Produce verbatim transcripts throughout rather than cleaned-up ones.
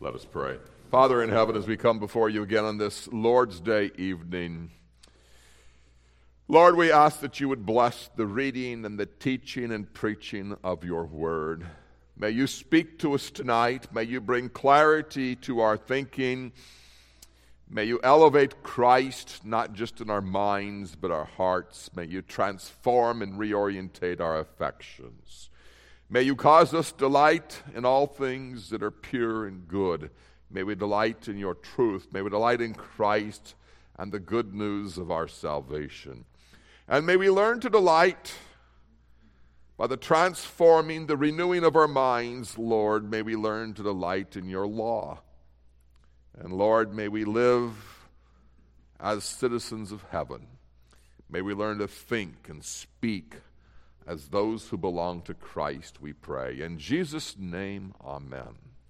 Let us pray. Father in heaven, as we come before you again on this Lord's Day evening, Lord, we ask that you would bless the reading and the teaching and preaching of your word. May you speak to us tonight. May you bring clarity to our thinking. May you elevate Christ, not just in our minds, but our hearts. May you transform and reorientate our affections. May you cause us delight in all things that are pure and good. May we delight in your truth. May we delight in Christ and the good news of our salvation. And may we learn to delight by the transforming, the renewing of our minds, Lord. May we learn to delight in your law. And Lord, may we live as citizens of heaven. May we learn to think and speak as those who belong to Christ, we pray. In Jesus' name, amen.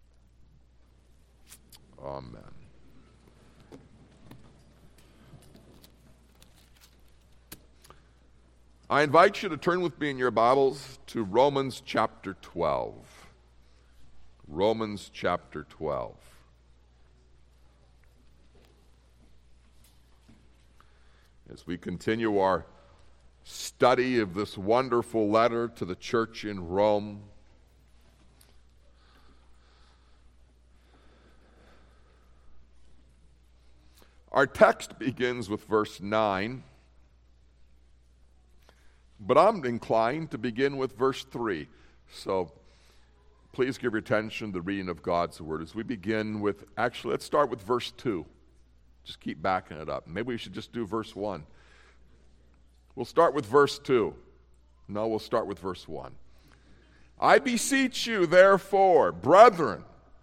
Amen. I invite you to turn with me in your Bibles to Romans chapter twelve. Romans chapter twelve. As we continue our study of this wonderful letter to the church in Rome, our text begins with verse nine, but I'm inclined to begin with verse three. So please give your attention to the reading of God's word as we begin with, actually, let's start with verse two. Just keep backing it up. Maybe we should just do verse one. We'll start with verse two. No, we'll start with verse one. I beseech you, therefore, brethren,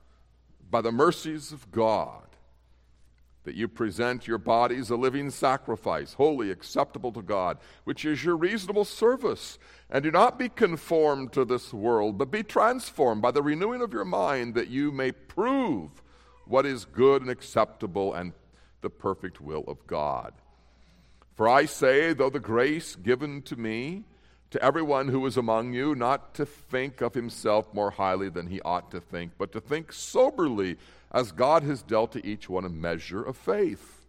by the mercies of God, that you present your bodies a living sacrifice, holy, acceptable to God, which is your reasonable service. And do not be conformed to this world, but be transformed by the renewing of your mind, that you may prove what is good and acceptable and the perfect will of God. For I say, though the grace given to me, to everyone who is among you, not to think of himself more highly than he ought to think, but to think soberly, as God has dealt to each one a measure of faith.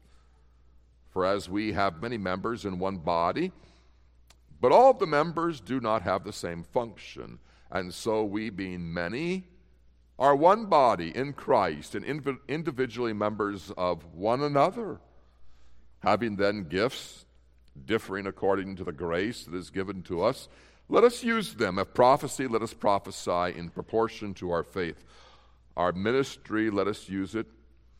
For as we have many members in one body, but all the members do not have the same function, and so we, being many, are one body in Christ, and inv- individually members of one another. Having then gifts differing according to the grace that is given to us, let us use them. If prophecy, let us prophesy in proportion to our faith. Our ministry, let us use it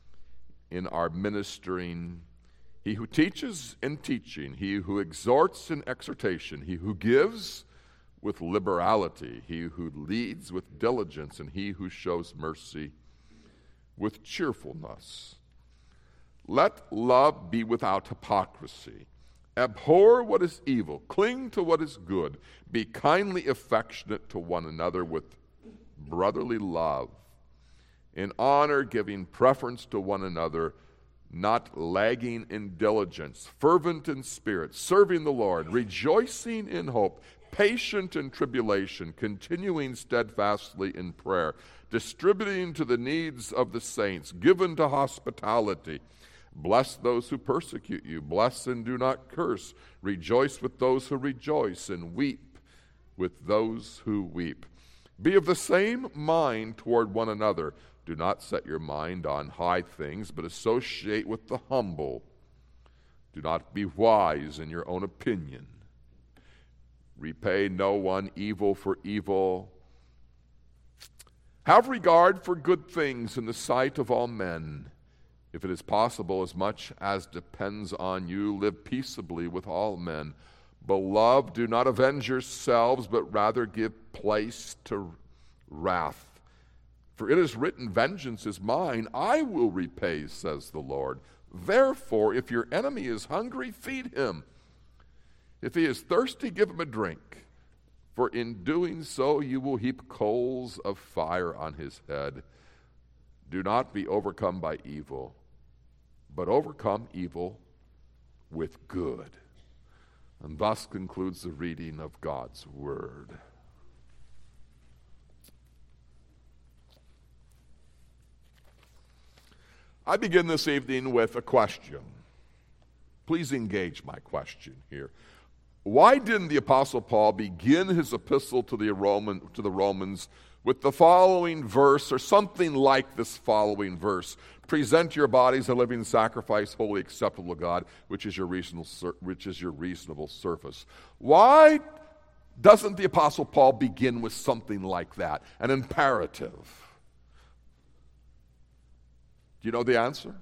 in our ministering. He who teaches in teaching, he who exhorts in exhortation, he who gives with liberality, he who leads with diligence, and he who shows mercy with cheerfulness. Let love be without hypocrisy. Abhor what is evil. Cling to what is good. Be kindly affectionate to one another with brotherly love. In honor, giving preference to one another, not lagging in diligence, fervent in spirit, serving the Lord, rejoicing in hope, patient in tribulation, continuing steadfastly in prayer, distributing to the needs of the saints, given to hospitality. Bless those who persecute you. Bless and do not curse. Rejoice with those who rejoice, and weep with those who weep. Be of the same mind toward one another. Do not set your mind on high things, but associate with the humble. Do not be wise in your own opinion. Repay no one evil for evil. Have regard for good things in the sight of all men. If it is possible, as much as depends on you, live peaceably with all men. Beloved, do not avenge yourselves, but rather give place to wrath. For it is written, vengeance is mine, I will repay, says the Lord. Therefore, if your enemy is hungry, feed him. If he is thirsty, give him a drink. For in doing so, you will heap coals of fire on his head. Do not be overcome by evil, but overcome evil with good. And thus concludes the reading of God's word. I begin this evening with a question. Please engage my question here. Why didn't the Apostle Paul begin his epistle to the Roman to the Romans with the following verse, or something like this following verse? Present your bodies a living sacrifice, wholly acceptable to God, which is your reasonable, which is your reasonable service. Why doesn't the Apostle Paul begin with something like that, an imperative? Do you know the answer?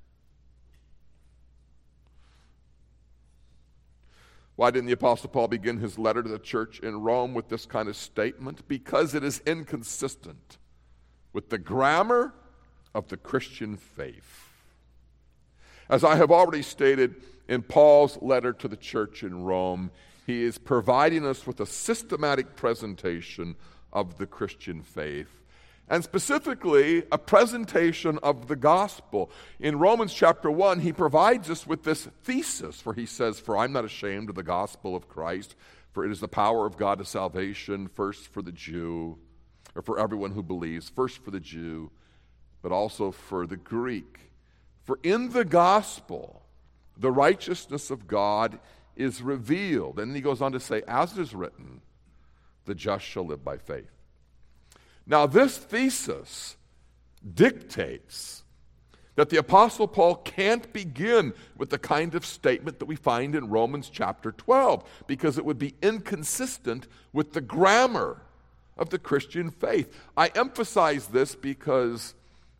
Why didn't the Apostle Paul begin his letter to the church in Rome with this kind of statement? Because it is inconsistent with the grammar of the Christian faith. As I have already stated, in Paul's letter to the church in Rome, he is providing us with a systematic presentation of the Christian faith, and specifically a presentation of the gospel. In Romans chapter one, he provides us with this thesis, for he says, "For I'm not ashamed of the gospel of Christ, for it is the power of God to salvation, first for the Jew, or for everyone who believes, first for the Jew, but also for the Greek. For in the gospel, the righteousness of God is revealed." And he goes on to say, "As it is written, the just shall live by faith." Now, this thesis dictates that the Apostle Paul can't begin with the kind of statement that we find in Romans chapter twelve, because it would be inconsistent with the grammar of the Christian faith. I emphasize this because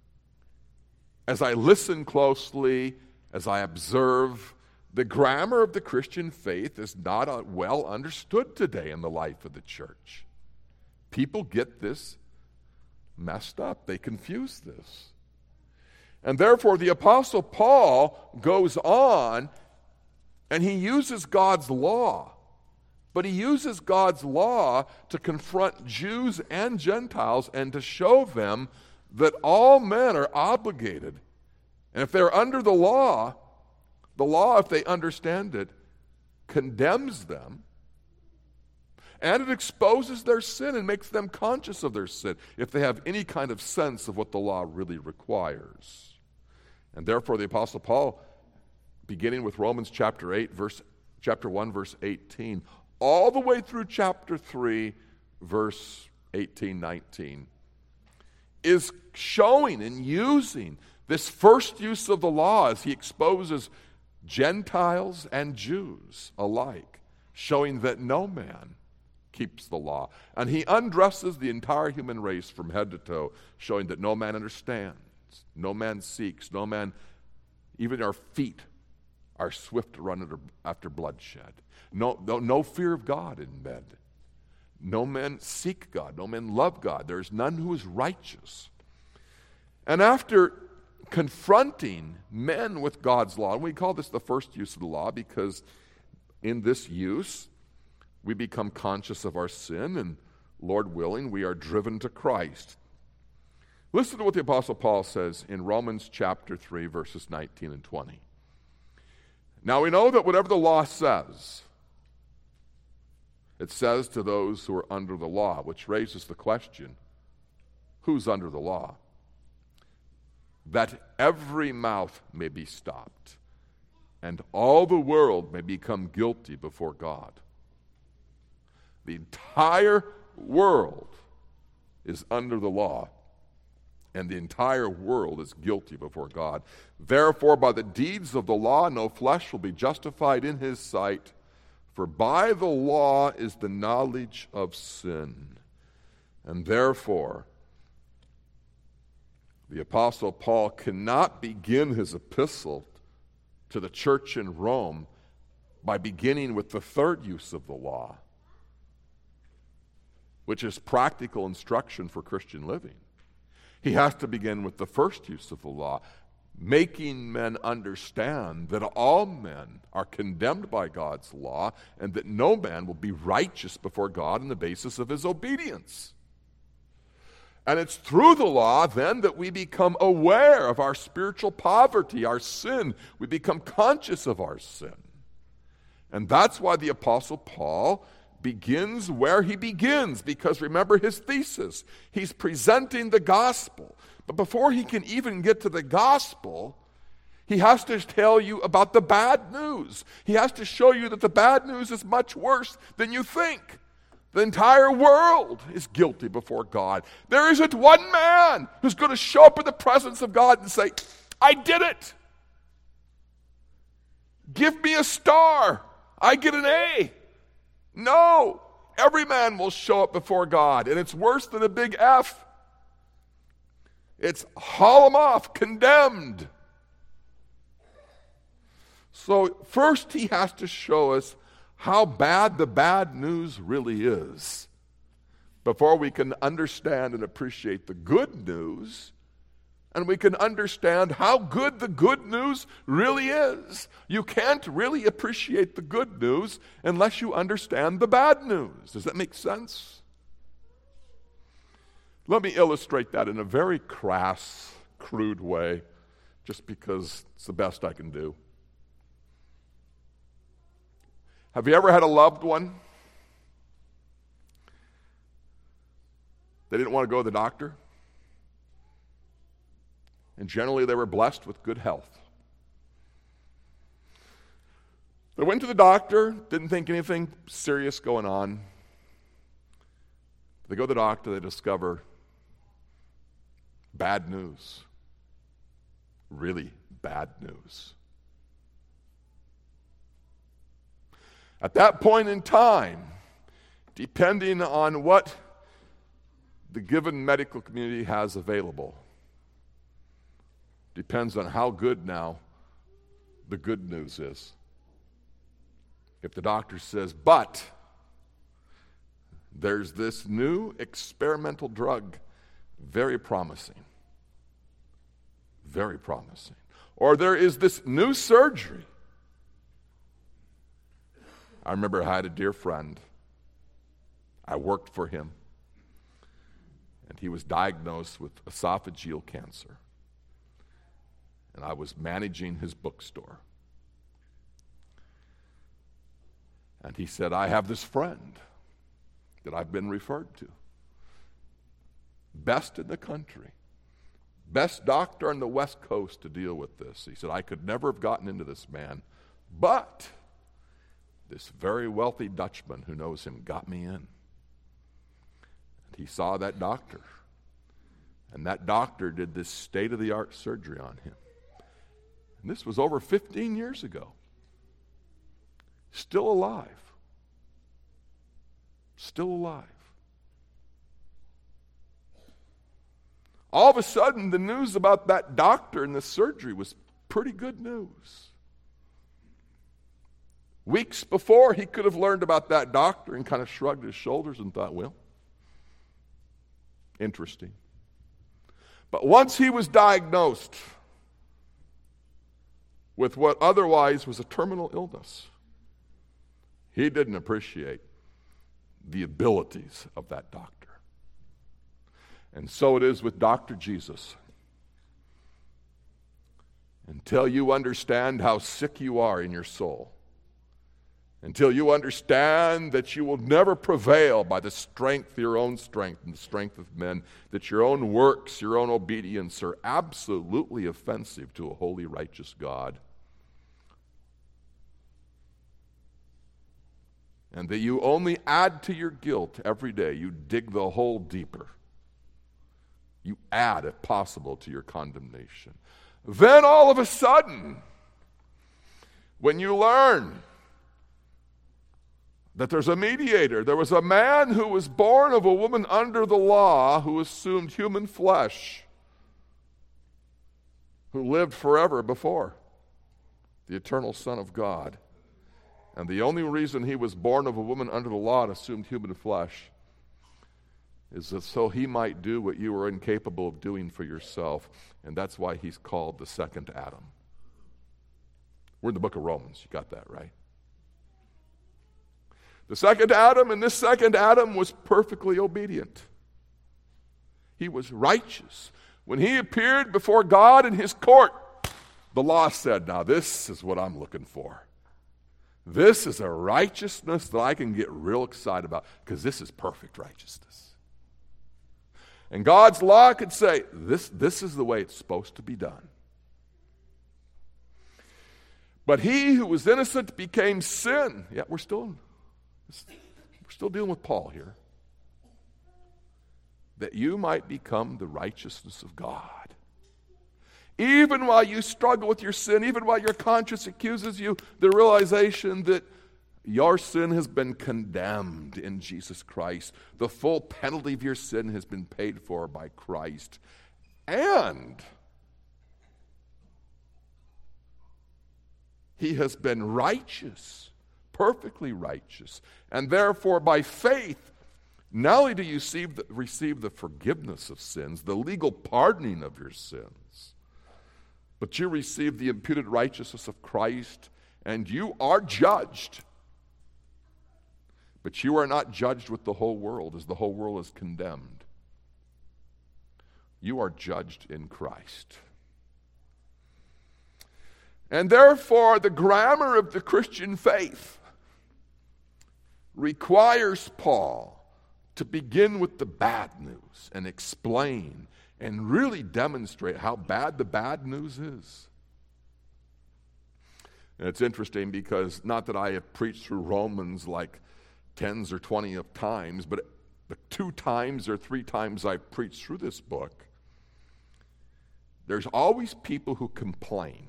as I listen closely, as I observe, the grammar of the Christian faith is not well understood today in the life of the church. People get this messed up. They confuse this. And therefore, the Apostle Paul goes on and he uses God's law. But he uses God's law to confront Jews and Gentiles and to show them that all men are obligated. And if they're under the law, the law, if they understand it, condemns them. And it exposes their sin and makes them conscious of their sin if they have any kind of sense of what the law really requires. And therefore, the Apostle Paul, beginning with Romans chapter eight, verse chapter one, verse eighteen, all the way through chapter three, verse eighteen, nineteen, is showing and using this first use of the law as he exposes Gentiles and Jews alike, showing that no man keeps the law. And he undresses the entire human race from head to toe, showing that no man understands, no man seeks, no man, even our feet are swift to run after, after bloodshed. No, no, no fear of God in men. No men seek God, no men love God. There is none who is righteous. And after confronting men with God's law, and we call this the first use of the law because in this use, we become conscious of our sin, and Lord willing, we are driven to Christ. Listen to what the Apostle Paul says in Romans chapter three, verses nineteen and twenty. "Now we know that whatever the law says, it says to those who are under the law," which raises the question, who's under the law? "That every mouth may be stopped, and all the world may become guilty before God." The entire world is under the law, and the entire world is guilty before God. "Therefore, by the deeds of the law, no flesh will be justified in his sight, for by the law is the knowledge of sin." And therefore, the Apostle Paul cannot begin his epistle to the church in Rome by beginning with the third use of the law, which is practical instruction for Christian living. He has to begin with the first use of the law, making men understand that all men are condemned by God's law and that no man will be righteous before God on the basis of his obedience. And it's through the law, then, that we become aware of our spiritual poverty, our sin. We become conscious of our sin. And that's why the Apostle Paul begins where he begins, because remember his thesis. He's presenting the gospel, But before he can even get to the gospel, he has to tell you about the bad news. He has to show you that the bad news is much worse than you think. The entire world is guilty before God. There isn't one man who's going to show up in the presence of God and say, I did it. Give me a star. I get an A. No. Every man will show up before God, and it's worse than a big F. It's haul him off, condemned. So first he has to show us how bad the bad news really is before we can understand and appreciate the good news, and we can understand how good the good news really is. You can't really appreciate the good news unless you understand the bad news. Does that make sense? Let me illustrate that in a very crass, crude way, just because it's the best I can do. Have you ever had a loved one? They didn't want to go to the doctor. And generally they were blessed with good health. They went to the doctor, didn't think anything serious going on. They go to the doctor, they discover bad news. Really bad news. At that point in time, depending on what the given medical community has available, depends on how good now the good news is. If the doctor says, but there's this new experimental drug, very promising, very promising. Or there is this new surgery. I remember I had a dear friend. I worked for him. And he was diagnosed with esophageal cancer. And I was managing his bookstore. And he said, I have this friend that I've been referred to. Best in the country. Best doctor on the West Coast to deal with this. He said, I could never have gotten into this man, but this very wealthy Dutchman who knows him got me in. And he saw that doctor. And that doctor did this state-of-the-art surgery on him. And this was over fifteen years ago. Still alive. Still alive. All of a sudden, the news about that doctor and the surgery was pretty good news. Weeks before, he could have learned about that doctor and kind of shrugged his shoulders and thought, well, interesting. But once he was diagnosed with what otherwise was a terminal illness, he didn't appreciate the abilities of that doctor. And so it is with Doctor Jesus. Until you understand how sick you are in your soul, until you understand that you will never prevail by the strength, your own strength, and the strength of men, that your own works, your own obedience are absolutely offensive to a holy, righteous God, and that you only add to your guilt every day, you dig the hole deeper. You add, if possible, to your condemnation. Then all of a sudden, when you learn that there's a mediator, there was a man who was born of a woman under the law who assumed human flesh, who lived forever before, the eternal Son of God. And the only reason he was born of a woman under the law and assumed human flesh is that so he might do what you were incapable of doing for yourself. And that's why he's called the second Adam. We're in the book of Romans. You got that, right? The second Adam, and this second Adam was perfectly obedient. He was righteous. When he appeared before God in his court, the law said, now this is what I'm looking for. This is a righteousness that I can get real excited about, because this is perfect righteousness. And God's law could say, this, this is the way it's supposed to be done. But he who was innocent became sin. Yeah, we're still, we're still dealing with Paul here. That you might become the righteousness of God. Even while you struggle with your sin, even while your conscience accuses you, the realization that your sin has been condemned in Jesus Christ. The full penalty of your sin has been paid for by Christ. And he has been righteous, perfectly righteous. And therefore, by faith, not only do you receive the, receive the forgiveness of sins, the legal pardoning of your sins, but you receive the imputed righteousness of Christ, and you are judged. But you are not judged with the whole world, as the whole world is condemned. You are judged in Christ. And therefore, the grammar of the Christian faith requires Paul to begin with the bad news and explain and really demonstrate how bad the bad news is. And it's interesting because, not that I have preached through Romans like tens or twenty of times, but the two times or three times I've preached through this book, there's always people who complain.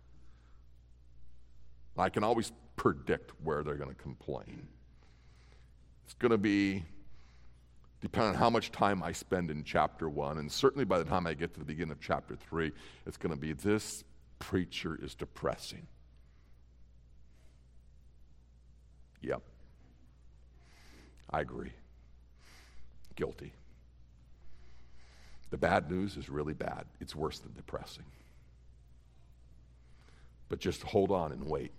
I can always predict where they're going to complain. It's going to be depending on how much time I spend in chapter one, and certainly by the time I get to the beginning of chapter three, it's going to be, this preacher is depressing. Yep. I agree. Guilty. The bad news is really bad. It's worse than depressing. But just hold on and wait.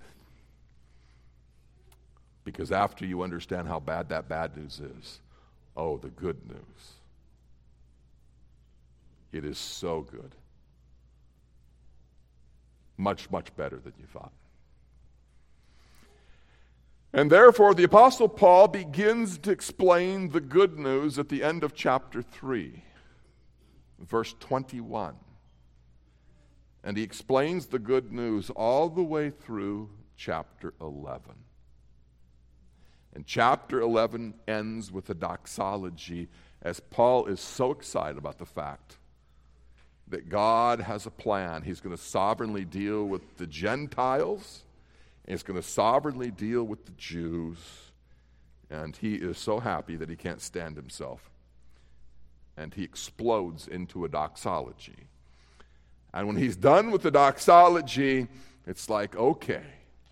Because after you understand how bad that bad news is, oh, the good news. It is so good. Much, much better than you thought. And therefore, the Apostle Paul begins to explain the good news at the end of chapter three, verse twenty-one. And he explains the good news all the way through chapter eleven. And chapter eleven ends with a doxology, as Paul is so excited about the fact that God has a plan. He's going to sovereignly deal with the Gentiles, and he's going to sovereignly deal with the Jews. And he is so happy that he can't stand himself. And he explodes into a doxology. And when he's done with the doxology, it's like, okay,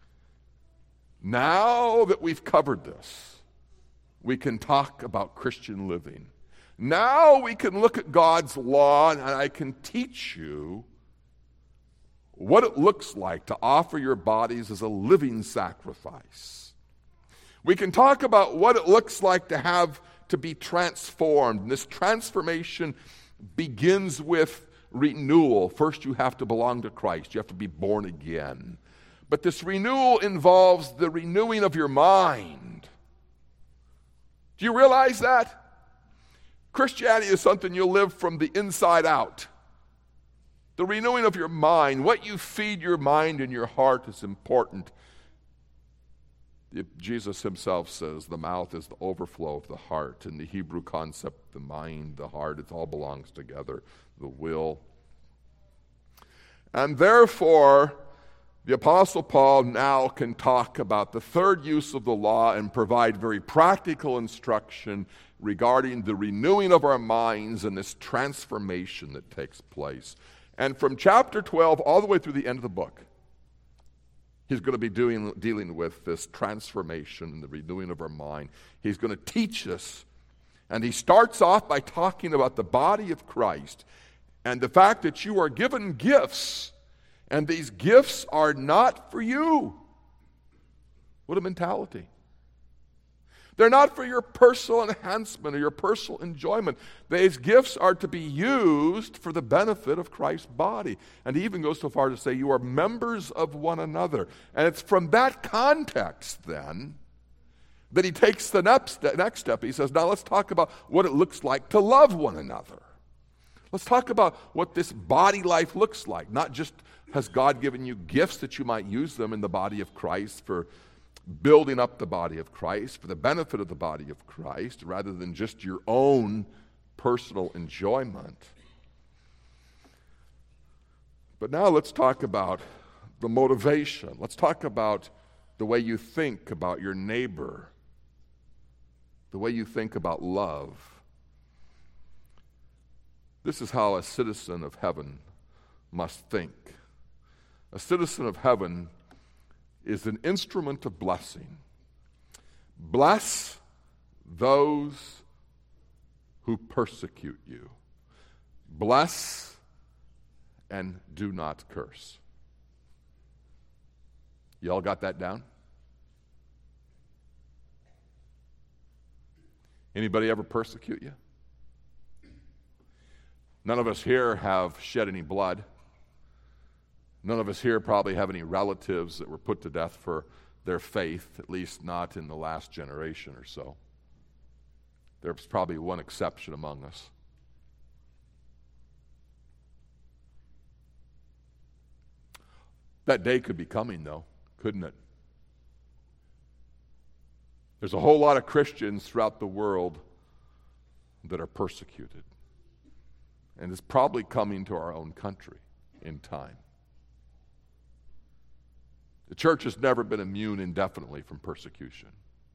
now that we've covered this, we can talk about Christian living. Now we can look at God's law, and I can teach you what it looks like to offer your bodies as a living sacrifice. We can talk about what it looks like to have to be transformed. And this transformation begins with renewal. First, you have to belong to Christ. You have to be born again. But this renewal involves the renewing of your mind. Do you realize that? Christianity is something you live from the inside out. The renewing of your mind, what you feed your mind and your heart is important. Jesus himself says the mouth is the overflow of the heart. In the Hebrew concept, the mind, the heart, it all belongs together, the will. And therefore, the Apostle Paul now can talk about the third use of the law and provide very practical instruction regarding the renewing of our minds and this transformation that takes place. And from chapter twelve all the way through the end of the book, he's going to be doing, dealing with this transformation and the renewing of our mind. He's going to teach us. And he starts off by talking about the body of Christ and the fact that you are given gifts, and these gifts are not for you. What a mentality. They're not for your personal enhancement or your personal enjoyment. These gifts are to be used for the benefit of Christ's body. And he even goes so far to say you are members of one another. And it's from that context, then, Then he takes the next next step. He says, now let's talk about what it looks like to love one another. Let's talk about what this body life looks like. Not just has God given you gifts that you might use them in the body of Christ for building up the body of Christ, for the benefit of the body of Christ, rather than just your own personal enjoyment. But now let's talk about the motivation. Let's talk about the way you think about your neighbor, the way you think about love. This is how a citizen of heaven must think. A citizen of heaven is an instrument of blessing. Bless those who persecute you. Bless and do not curse. Y'all got that down? Anybody ever persecute you? None of us here have shed any blood. None of us here probably have any relatives that were put to death for their faith, at least not in the last generation or so. There's probably one exception among us. That day could be coming, though, couldn't it? There's a whole lot of Christians throughout the world that are persecuted. And it's probably coming to our own country in time. The church has never been immune indefinitely from persecution.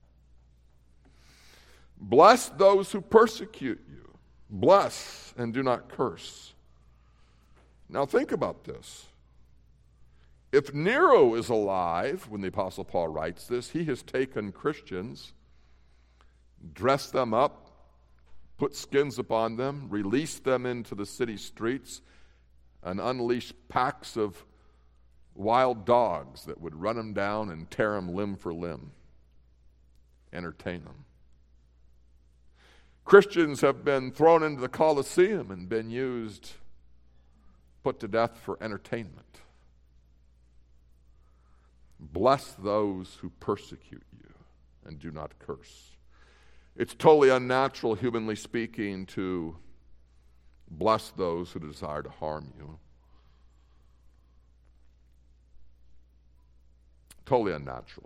Bless those who persecute you. Bless and do not curse. Now think about this. If Nero is alive when the Apostle Paul writes this, he has taken Christians, dressed them up, put skins upon them, released them into the city streets, and unleashed packs of wild dogs that would run them down and tear them limb for limb, entertain them. Christians have been thrown into the Colosseum and been used, put to death for entertainment. Bless those who persecute you and do not curse. It's totally unnatural, humanly speaking, to bless those who desire to harm you. Totally unnatural.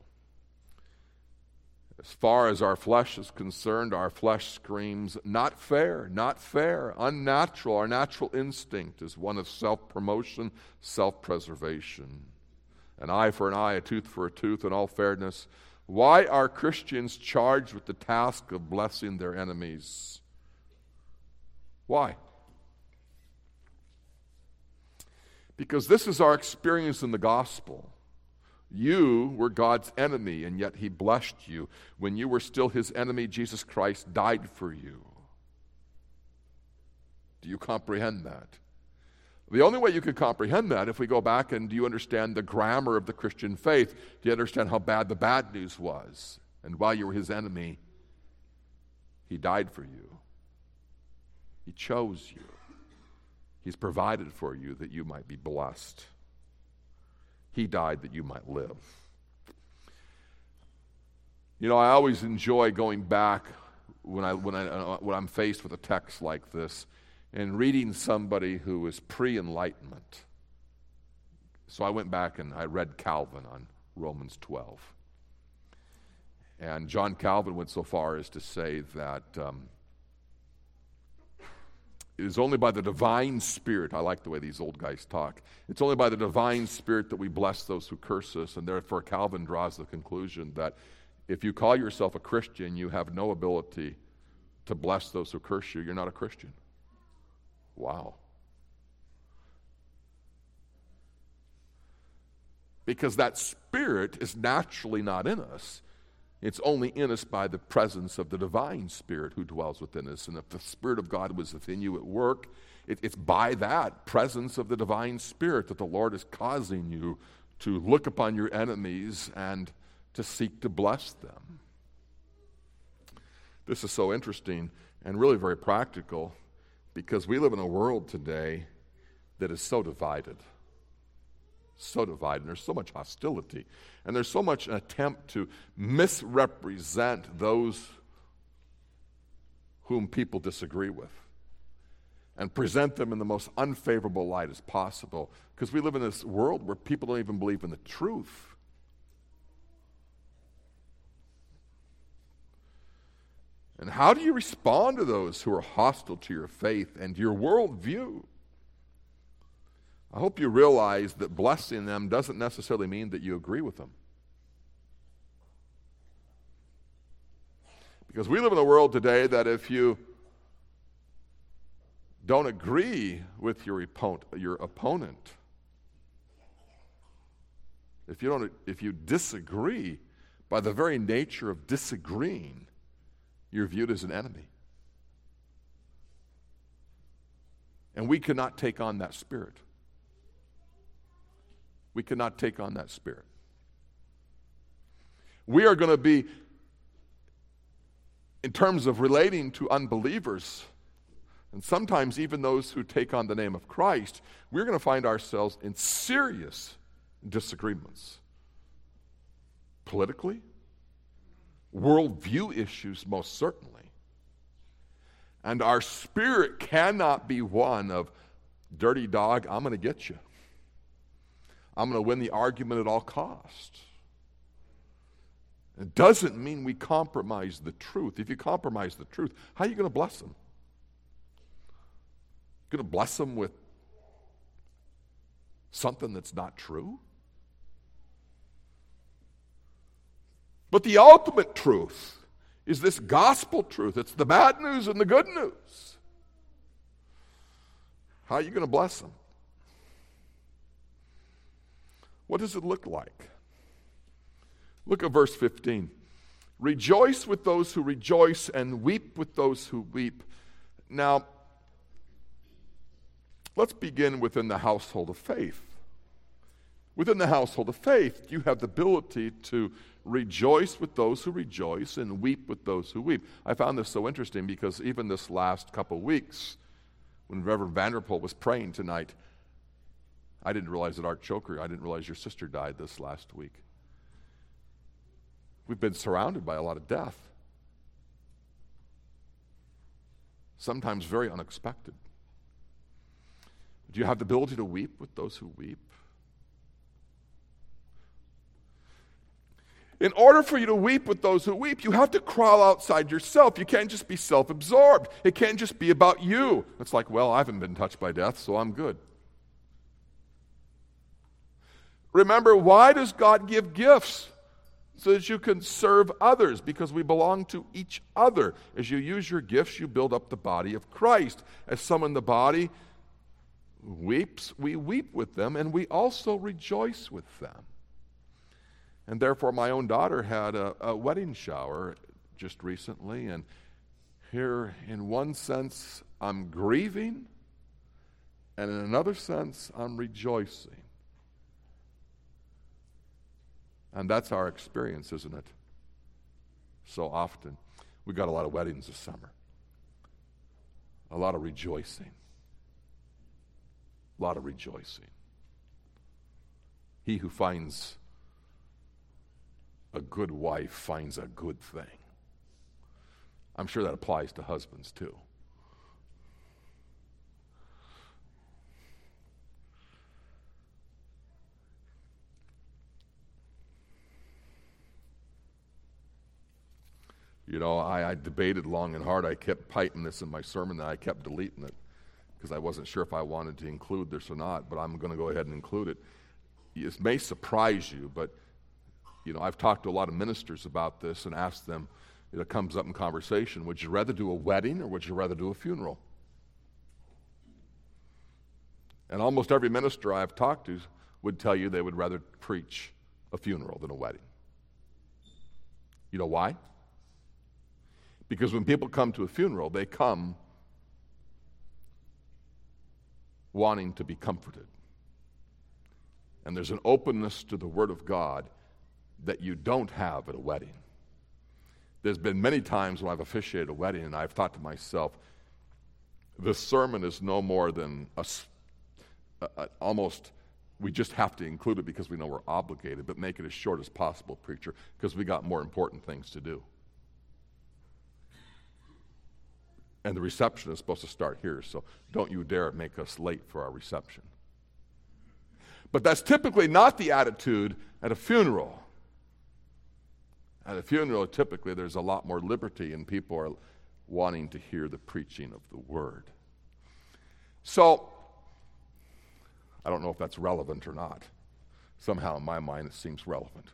As far as our flesh is concerned, our flesh screams, not fair, not fair, unnatural. Our natural instinct is one of self-promotion, self-preservation. An eye for an eye, a tooth for a tooth, in all fairness. Why are Christians charged with the task of blessing their enemies? Why? Because this is our experience in the gospel. You were God's enemy, and yet he blessed you. When you were still his enemy, Jesus Christ died for you. Do you comprehend that? The only way you can comprehend that, if we go back and do you understand the grammar of the Christian faith, do you understand how bad the bad news was? And while you were his enemy, he died for you. He chose you. He's provided for you that you might be blessed. He died that you might live. You know, I always enjoy going back when, I, when, I, uh, when I'm faced with a text like this and reading somebody who is pre-enlightenment. So I went back and I read Calvin on Romans twelve. And John Calvin went so far as to say that um, it is only by the divine Spirit, I like the way these old guys talk, it's only by the divine Spirit that we bless those who curse us. And therefore Calvin draws the conclusion that if you call yourself a Christian, you have no ability to bless those who curse you. You're not a Christian. Wow. Because that Spirit is naturally not in us. It's only in us by the presence of the divine Spirit who dwells within us. And if the Spirit of God was within you at work, it, it's by that presence of the divine Spirit that the Lord is causing you to look upon your enemies and to seek to bless them. This is so interesting and really very practical, because we live in a world today that is so divided. so divided, and there's so much hostility, and there's so much an attempt to misrepresent those whom people disagree with and present them in the most unfavorable light as possible, because we live in this world where people don't even believe in the truth. And how do you respond to those who are hostile to your faith and your worldview? I hope you realize that blessing them doesn't necessarily mean that you agree with them. Because we live in a world today that if you don't agree with your opponent, your opponent, if you don't, if you disagree, by the very nature of disagreeing, you're viewed as an enemy. And we cannot take on that spirit. We cannot take on that spirit. We are going to be, in terms of relating to unbelievers, and sometimes even those who take on the name of Christ, we're going to find ourselves in serious disagreements. Politically, worldview issues most certainly. And our spirit cannot be one of, dirty dog, I'm going to get you. I'm going to win the argument at all costs. It doesn't mean we compromise the truth. If you compromise the truth, how are you going to bless them? You're going to bless them with something that's not true? But the ultimate truth is this gospel truth. It's the bad news and the good news. How are you going to bless them? What does it look like? Look at verse fifteen. Rejoice with those who rejoice and weep with those who weep. Now, let's begin within the household of faith. Within the household of faith, you have the ability to rejoice with those who rejoice and weep with those who weep. I found this so interesting because even this last couple weeks, when Reverend Vanderpool was praying tonight, I didn't realize that Art Choker, I didn't realize your sister died this last week. We've been surrounded by a lot of death. Sometimes very unexpected. Do you have the ability to weep with those who weep? In order for you to weep with those who weep, you have to crawl outside yourself. You can't just be self-absorbed. It can't just be about you. It's like, well, I haven't been touched by death, so I'm good. Remember, why does God give gifts? So that you can serve others, because we belong to each other. As you use your gifts, you build up the body of Christ. As some in the body weeps, we weep with them, and we also rejoice with them. And therefore, my own daughter had a, a wedding shower just recently, and here, in one sense, I'm grieving, and in another sense, I'm rejoicing. And that's our experience, isn't it? So often. We got a lot of weddings this summer. A lot of rejoicing. A lot of rejoicing. He who finds a good wife finds a good thing. I'm sure that applies to husbands too. You know, I, I debated long and hard. I kept piping this in my sermon, and I kept deleting it because I wasn't sure if I wanted to include this or not, but I'm going to go ahead and include it. It may surprise you, but, you know, I've talked to a lot of ministers about this and asked them, it comes up in conversation, would you rather do a wedding or would you rather do a funeral? And almost every minister I've talked to would tell you they would rather preach a funeral than a wedding. You know why? Because when people come to a funeral, they come wanting to be comforted. And there's an openness to the Word of God that you don't have at a wedding. There's been many times when I've officiated a wedding and I've thought to myself, this sermon is no more than a, a, almost We just have to include it because we know we're obligated, but make it as short as possible, preacher, because we got more important things to do. And the reception is supposed to start here, so don't you dare make us late for our reception. But that's typically not the attitude at a funeral. At a funeral, typically, there's a lot more liberty, and people are wanting to hear the preaching of the word. So, I don't know if that's relevant or not. Somehow, in my mind, it seems relevant.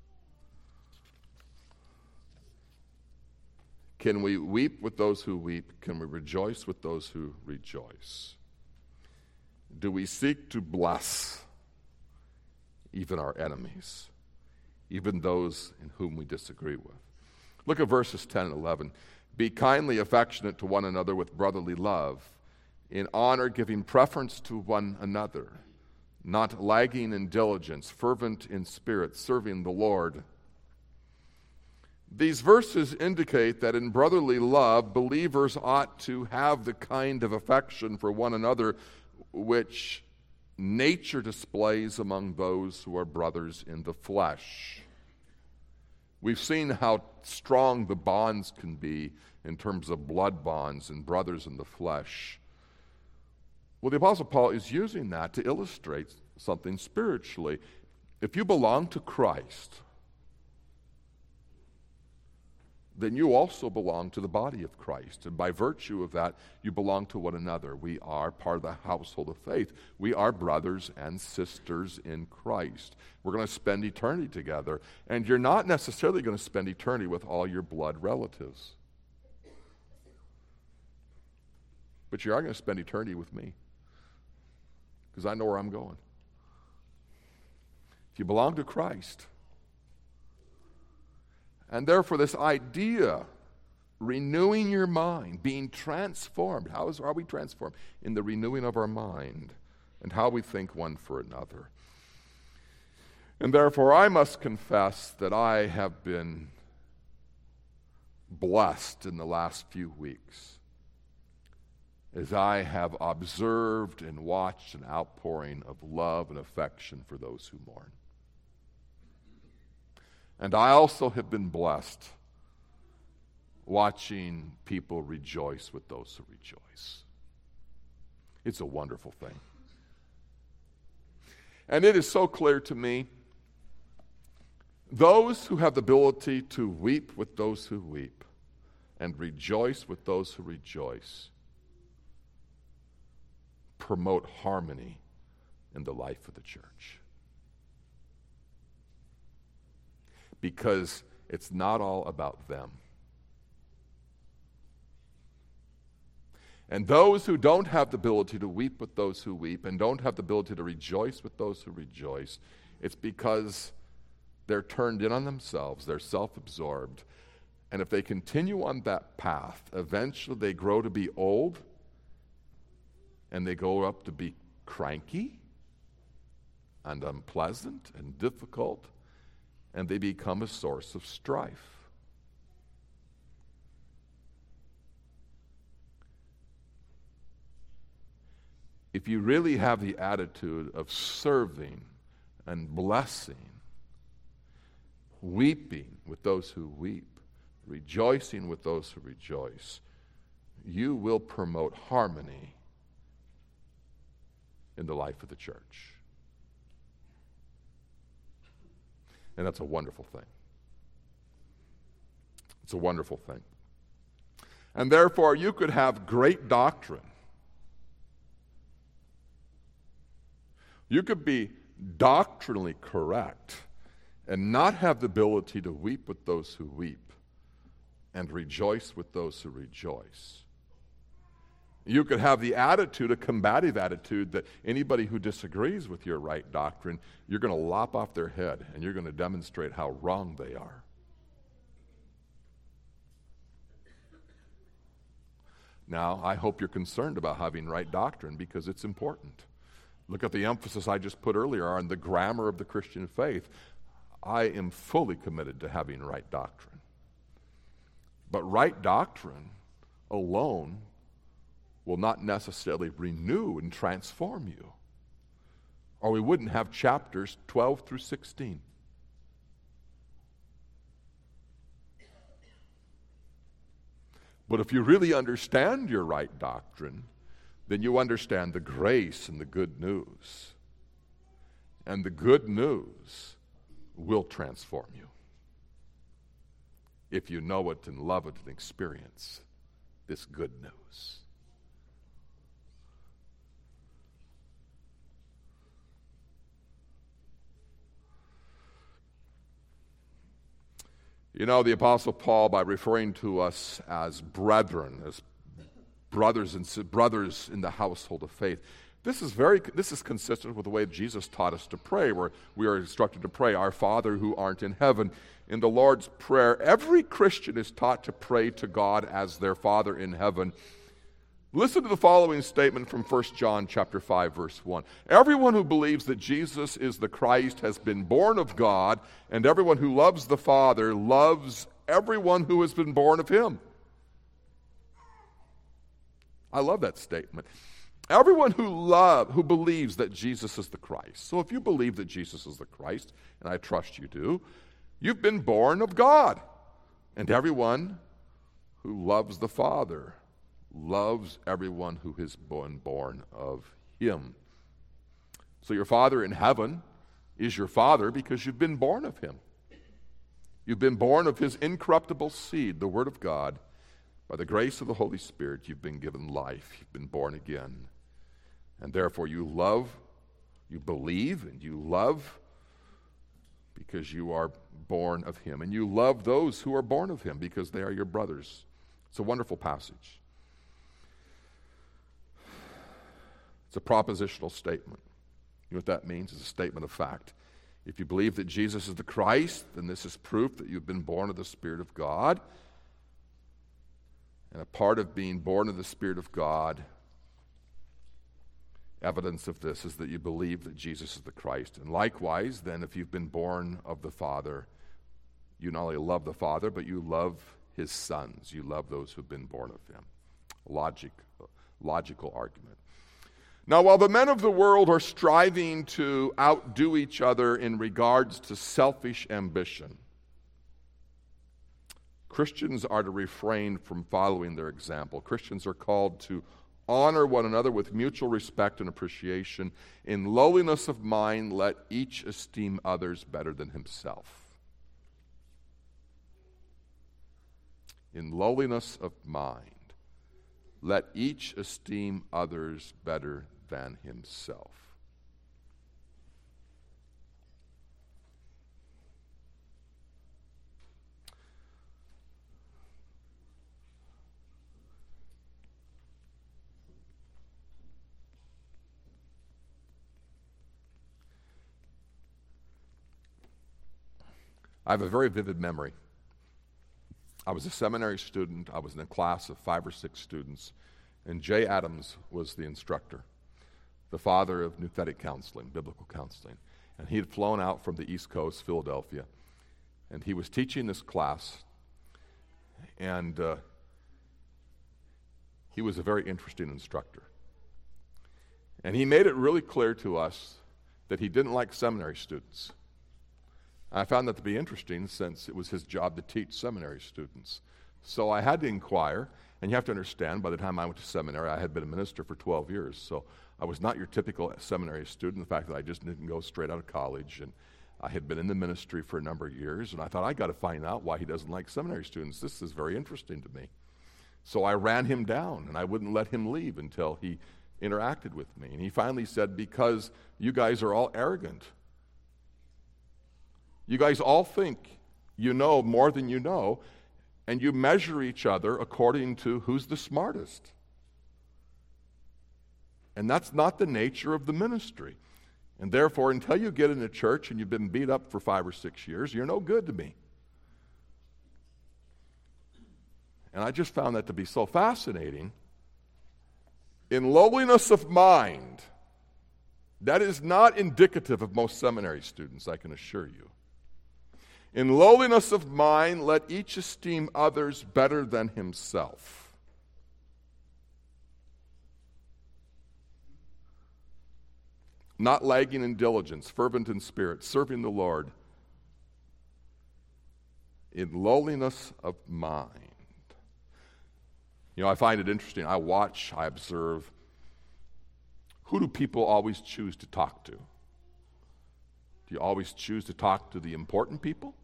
Can we weep with those who weep? Can we rejoice with those who rejoice? Do we seek to bless even our enemies, even those in whom we disagree with? Look at verses ten and eleven. Be kindly affectionate to one another with brotherly love, in honor giving preference to one another, not lagging in diligence, fervent in spirit, serving the Lord. These verses indicate that in brotherly love, believers ought to have the kind of affection for one another which nature displays among those who are brothers in the flesh. We've seen how strong the bonds can be in terms of blood bonds and brothers in the flesh. Well, the Apostle Paul is using that to illustrate something spiritually. If you belong to Christ, then you also belong to the body of Christ. And by virtue of that, you belong to one another. We are part of the household of faith. We are brothers and sisters in Christ. We're going to spend eternity together. And you're not necessarily going to spend eternity with all your blood relatives. But you are going to spend eternity with me, because I know where I'm going. If you belong to Christ, and therefore this idea, renewing your mind, being transformed. How is, are we transformed? In the renewing of our mind and how we think one for another. And therefore I must confess that I have been blessed in the last few weeks as I have observed and watched an outpouring of love and affection for those who mourn. And I also have been blessed watching people rejoice with those who rejoice. It's a wonderful thing. And it is so clear to me, those who have the ability to weep with those who weep and rejoice with those who rejoice promote harmony in the life of the church. Because it's not all about them. And those who don't have the ability to weep with those who weep and don't have the ability to rejoice with those who rejoice, it's because they're turned in on themselves, they're self-absorbed. And if they continue on that path, eventually they grow to be old and they grow up to be cranky and unpleasant and difficult, and they become a source of strife. If you really have the attitude of serving and blessing, weeping with those who weep, rejoicing with those who rejoice, you will promote harmony in the life of the church. And that's a wonderful thing. It's a wonderful thing. And therefore, you could have great doctrine. You could be doctrinally correct and not have the ability to weep with those who weep and rejoice with those who rejoice. You could have the attitude, a combative attitude, that anybody who disagrees with your right doctrine, you're going to lop off their head and you're going to demonstrate how wrong they are. Now, I hope you're concerned about having right doctrine because it's important. Look at the emphasis I just put earlier on the grammar of the Christian faith. I am fully committed to having right doctrine. But right doctrine alone will not necessarily renew and transform you. or we wouldn't have chapters twelve through sixteen. But if you really understand your right doctrine, then you understand the grace and the good news. And the good news will transform you if you know it and love it and experience this good news. You know, the Apostle Paul, by referring to us as brethren, as brothers and brothers in the household of faith, this is very this is consistent with the way Jesus taught us to pray, where we are instructed to pray, "Our Father who art in heaven." In the Lord's Prayer, every Christian is taught to pray to God as their Father in heaven. Listen to the following statement from First John chapter five, verse one. Everyone who believes that Jesus is the Christ has been born of God, and everyone who loves the Father loves everyone who has been born of him. I love that statement. Everyone who love, who believes that Jesus is the Christ. So if you believe that Jesus is the Christ, and I trust you do, you've been born of God. And everyone who loves the Father loves everyone who has been born of him. So your Father in heaven is your Father because you've been born of him. You've been born of his incorruptible seed, the Word of God. By the grace of the Holy Spirit, you've been given life. You've been born again. And therefore you love, you believe, and you love because you are born of him. And you love those who are born of him because they are your brothers. It's a wonderful passage. It's a propositional statement. You know what that means? It's a statement of fact. If you believe that Jesus is the Christ, then this is proof that you've been born of the Spirit of God. And a part of being born of the Spirit of God, evidence of this is that you believe that Jesus is the Christ. And likewise, then, if you've been born of the Father, you not only love the Father, but you love his sons. You love those who've been born of him. Logic, logical argument. Now, while the men of the world are striving to outdo each other in regards to selfish ambition, Christians are to refrain from following their example. Christians are called to honor one another with mutual respect and appreciation. In lowliness of mind, let each esteem others better than himself. In lowliness of mind, let each esteem others better than himself. I have a very vivid memory. I was a seminary student. I was in a class of five or six students, and Jay Adams was the instructor, the father of nouthetic counseling, biblical counseling. And he had flown out from the East Coast, Philadelphia, and he was teaching this class, and uh, he was a very interesting instructor. And he made it really clear to us that he didn't like seminary students. I found that to be interesting since it was his job to teach seminary students. So I had to inquire, and you have to understand, by the time I went to seminary, I had been a minister for twelve years, so I was not your typical seminary student, the fact that I just didn't go straight out of college, and I had been in the ministry for a number of years, and I thought, I got to find out why he doesn't like seminary students. This is very interesting to me. So I ran him down, and I wouldn't let him leave until he interacted with me. And he finally said, because you guys are all arrogant. You guys all think you know more than you know, and you measure each other according to who's the smartest. And that's not the nature of the ministry. And therefore, until you get in a church and you've been beat up for five or six years, you're no good to me. And I just found that to be so fascinating. In lowliness of mind, that is not indicative of most seminary students, I can assure you. In lowliness of mind, let each esteem others better than himself. not lagging in diligence, fervent in spirit, serving the Lord, in lowliness of mind. You know, I find it interesting. I watch, I observe. Who do people always choose to talk to? Do you always choose to talk to the important people?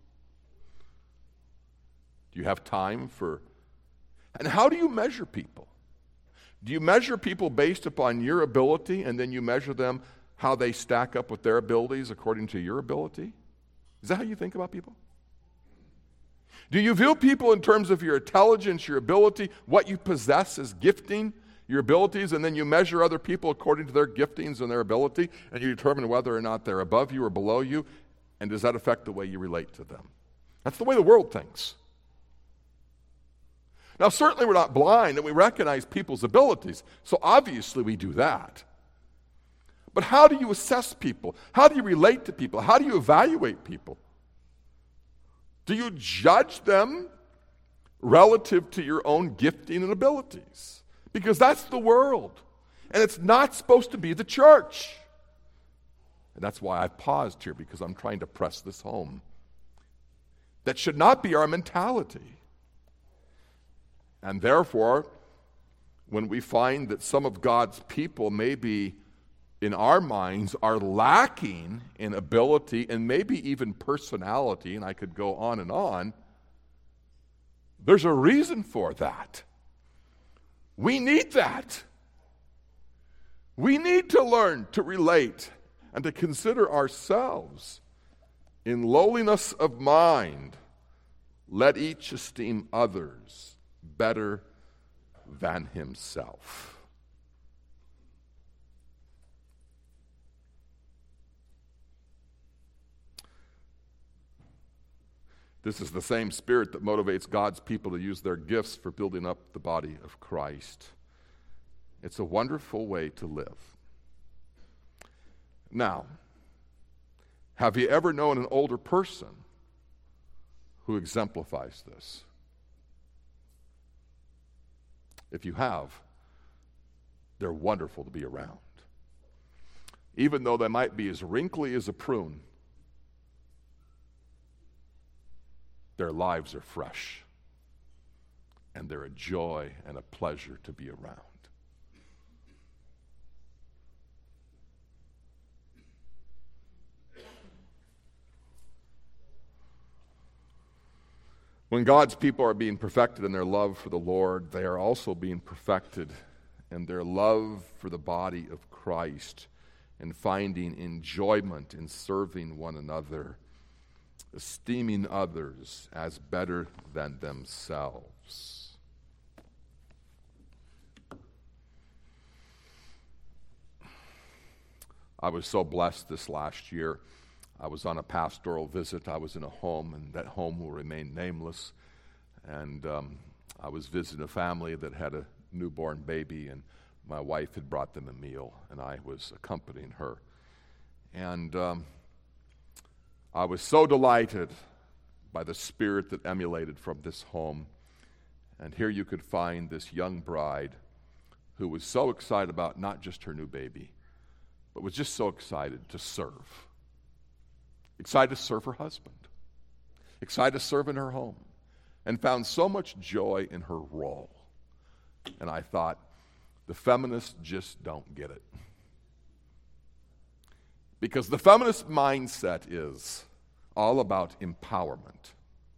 Do you have time for... And how do you measure people? Do you measure people based upon your ability, and then you measure them how they stack up with their abilities according to your ability? Is that how you think about people? Do you view people in terms of your intelligence, your ability, what you possess as gifting, your abilities, and then you measure other people according to their giftings and their ability, and you determine whether or not they're above you or below you, and does that affect the way you relate to them? That's the way the world thinks. Now, certainly we're not blind, and we recognize people's abilities, so obviously we do that. But how do you assess people? How do you relate to people? How do you evaluate people? Do you judge them relative to your own gifting and abilities? Because that's the world, and it's not supposed to be the church. And that's why I paused here, because I'm trying to press this home. That should not be our mentality. And therefore, when we find that some of God's people maybe in our minds are lacking in ability and maybe even personality, and I could go on and on, there's a reason for that. We need that. We need to learn to relate and to consider ourselves in lowliness of mind. Let each esteem others better than himself. This is the same spirit that motivates God's people to use their gifts for building up the body of Christ. It's a wonderful way to live. Now, have you ever known an older person who exemplifies this? If you have, they're wonderful to be around. Even though they might be as wrinkly as a prune, their lives are fresh, and they're a joy and a pleasure to be around. When God's people are being perfected in their love for the Lord, they are also being perfected in their love for the body of Christ and finding enjoyment in serving one another, esteeming others as better than themselves. I was so blessed this last year. I was on a pastoral visit. I was in a home, and that home will remain nameless. And um, I was visiting a family that had a newborn baby, and my wife had brought them a meal, and I was accompanying her. And um, I was so delighted by the spirit that emanated from this home. And here you could find this young bride who was so excited about not just her new baby, but was just so excited to serve. Excited to serve her husband. Excited to serve in her home. And found so much joy in her role. And I thought, the feminists just don't get it. Because the feminist mindset is all about empowerment.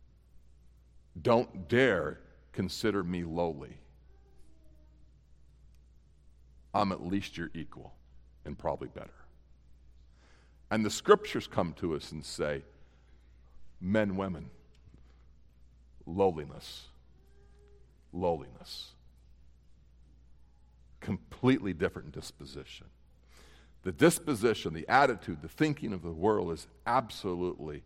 Don't dare consider me lowly. I'm at least your equal, and probably better. And the scriptures come to us and say, men, women, lowliness, lowliness. Completely different disposition. The disposition, the attitude, the thinking of the world is absolutely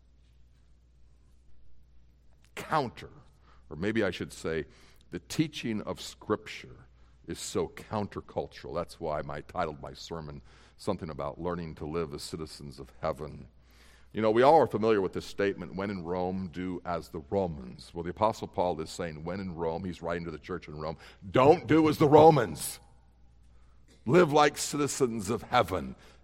counter, or maybe I should say, the teaching of Scripture is so countercultural. That's why I titled my sermon something about learning to live as citizens of heaven. You know, we all are familiar with this statement, when in Rome, do as the Romans. Well, the Apostle Paul is saying, when in Rome, he's writing to the church in Rome, don't do as the Romans. Live like citizens of heaven.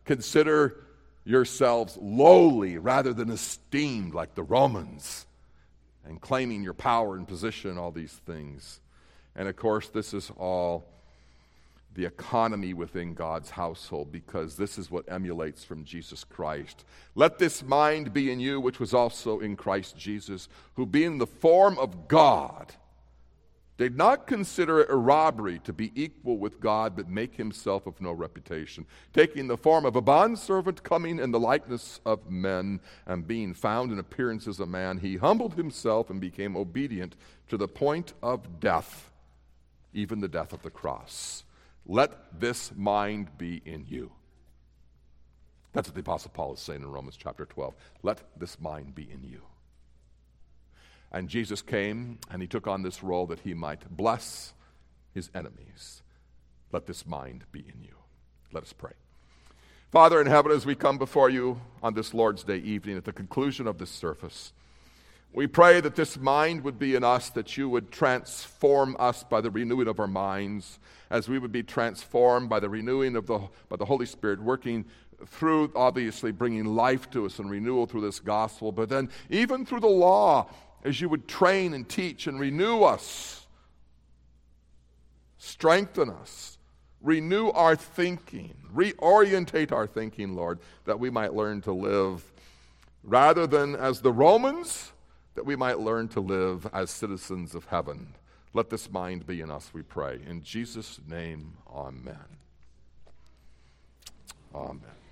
Consider yourselves lowly rather than esteemed like the Romans, and claiming your power and position, all these things. And of course, this is all the economy within God's household, because this is what emulates from Jesus Christ. Let this mind be in you, which was also in Christ Jesus, who being the form of God, did not consider it a robbery to be equal with God, but make himself of no reputation, taking the form of a bondservant, coming in the likeness of men, and being found in appearance as a man, he humbled himself and became obedient to the point of death, even the death of the cross. Let this mind be in you. That's what the Apostle Paul is saying in Romans chapter twelve. Let this mind be in you. And Jesus came and he took on this role that he might bless his enemies. Let this mind be in you. Let us pray. Father in heaven, as we come before you on this Lord's Day evening at the conclusion of this service, we pray that this mind would be in us, that you would transform us by the renewing of our minds, as we would be transformed by the renewing of the, by the Holy Spirit, working through, obviously, bringing life to us and renewal through this gospel, but then even through the law, as you would train and teach and renew us, strengthen us, renew our thinking, reorientate our thinking, Lord, that we might learn to live rather than as the Romans, that we might learn to live as citizens of heaven. Let this mind be in us, we pray. In Jesus' name, amen. Amen.